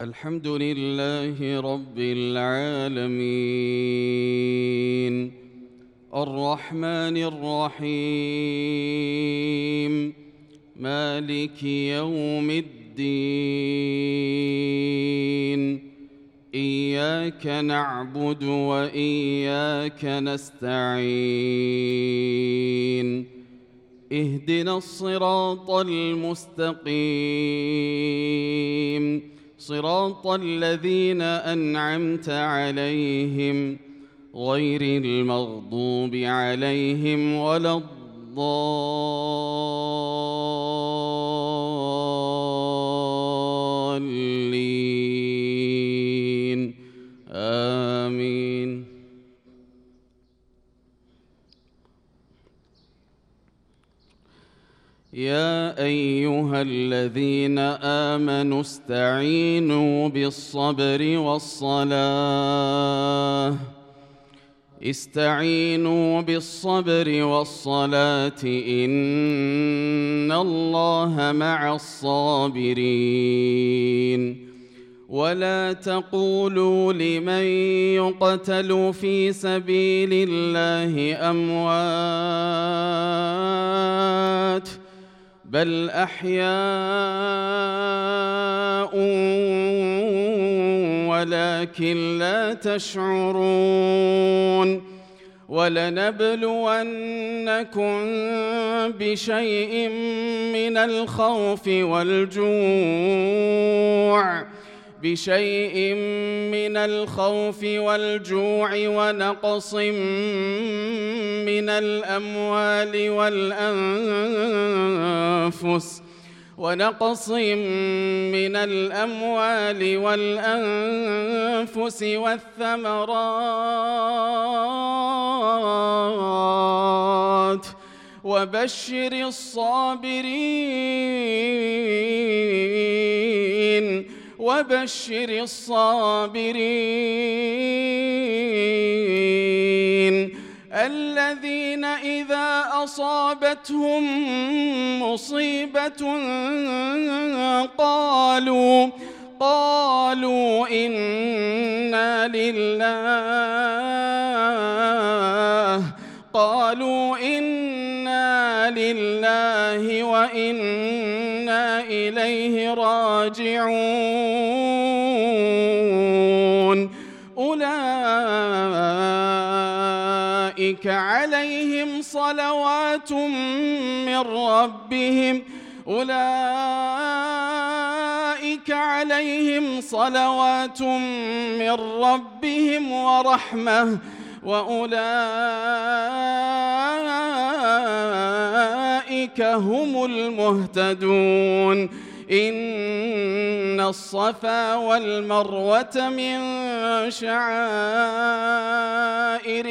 الحمد لله رب العالمين الرحمن الرحيم مالك يوم الدين إياك نعبد وإياك نستعين اهدنا الصراط المستقيم صراط الذين أنعمت عليهم غير المغضوب عليهم ولا الضالين آمين. يا أيها الذين آمنوا استعينوا بالصبر والصلاة إن الله مع الصابرين. ولا تقولوا لمن يقتل في سبيل الله أموات بل أحياء ولكن لا تشعرون. ولنبلونكم بشيء من الخوف والجوع ونقص من الأموال والأنفس والثمرات وبشر الصابرين الذين إذا أصابتهم مصيبة قالوا إنا لله وإنا إليه راجعون. أولئك عليهم صلوات من ربهم ورحمة وأولئك هم المهتدون. إن الصفا والمروة من شعائر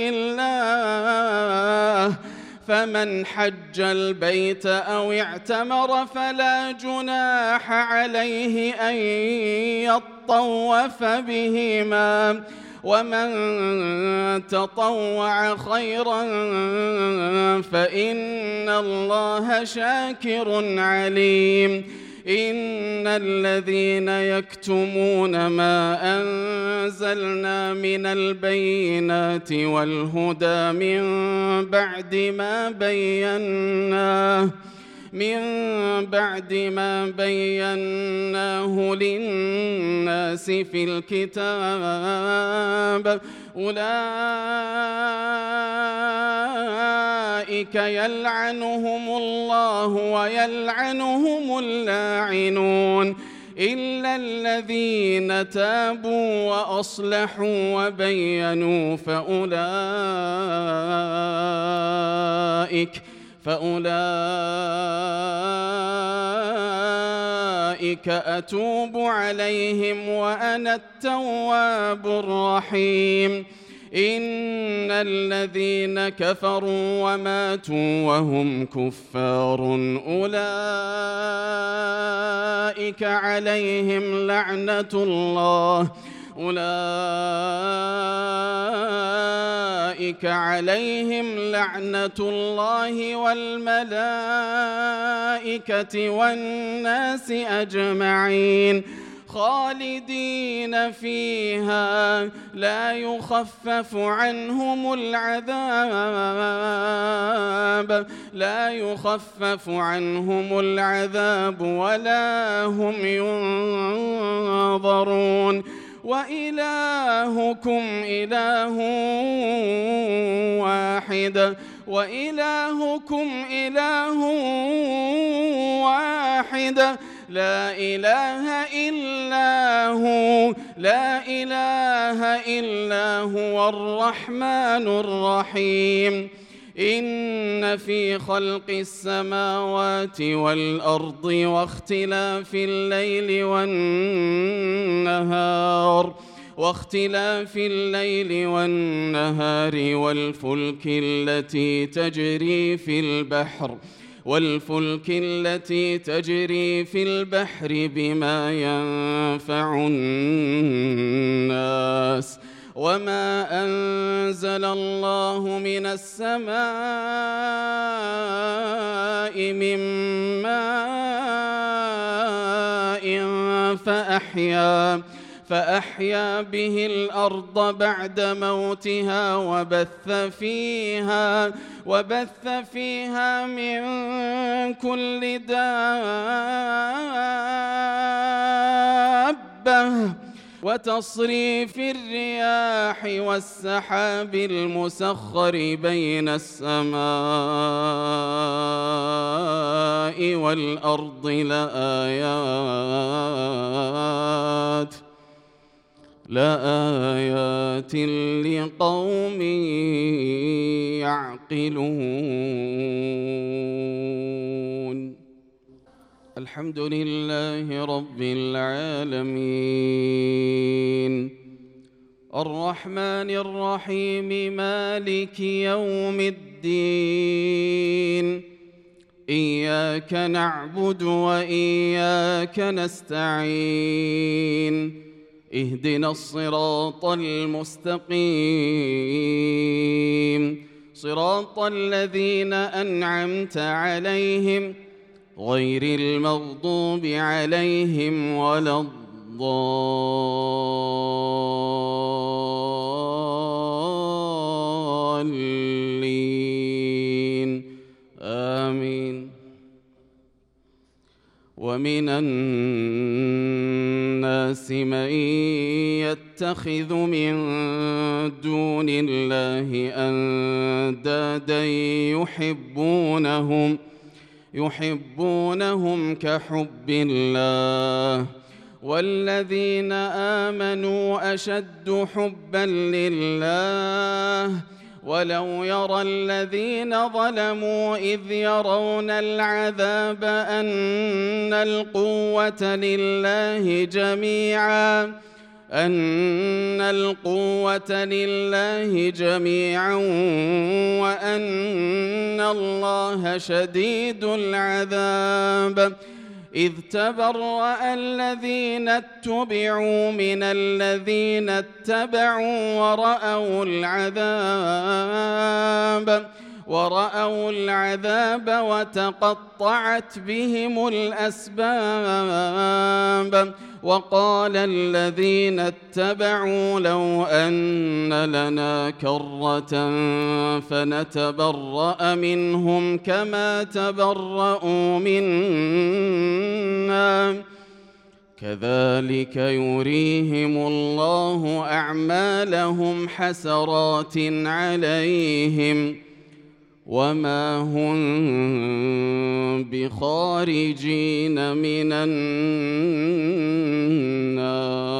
الله فمن حج البيت أو اعتمر فلا جناح عليه أن يطوف بهما ومن تطوع خيرا فإن الله شاكر عليم. إن الذين يكتمون ما أنزلنا من البينات والهدى من بعد ما بيناه للناس في الكتاب أولئك يلعنهم الله ويلعنهم اللاعنون إلا الذين تابوا وأصلحوا وبينوا فأولئك أتوب عليهم وأنا التواب الرحيم. إن الذين كفروا وماتوا وهم كفار أولئك عليهم لعنة الله والملائكة والناس أجمعين خالدين فيها لا يخفف عنهم العذاب ولا هم ينظرون وإلهكم إله واحد لا إله إلا هو الرحمن الرحيم إن في خلق السماوات والأرض واختلاف الليل والنهار والفلك التي تجري في البحر بما ينفع الناس وما أنزل الله من السماء من ماء فأحيا به الأرض بعد موتها وبث فيها من كل دابة وتصريف الرياح والسحاب المسخر بين السماء والأرض لآيات لقوم يعقلون. الحمد لله رب العالمين الرحمن الرحيم مالك يوم الدين إياك نعبد وإياك نستعين اهدنا الصراط المستقيم صراط الذين أنعمت عليهم غير المغضوب عليهم ولا الضالين آمين. ومن الناس من يتخذ من دون الله أندادا يحبونهم كحب الله والذين آمنوا أشد حبا لله ولو يرى الذين ظلموا إذ يرون العذاب أن القوة لله جميعا وأن الله شديد العذاب إذ تبرأ الذين اتبعوا من الذين اتبعوا ورأوا العذاب وتقطعت بهم الأسباب وقال الذين اتبعوا لو أن لنا كرة فنتبرأ منهم كما تبرأوا منا كذلك يريهم الله أعمالهم حسرات عليهم وما هم بخارجين من النار.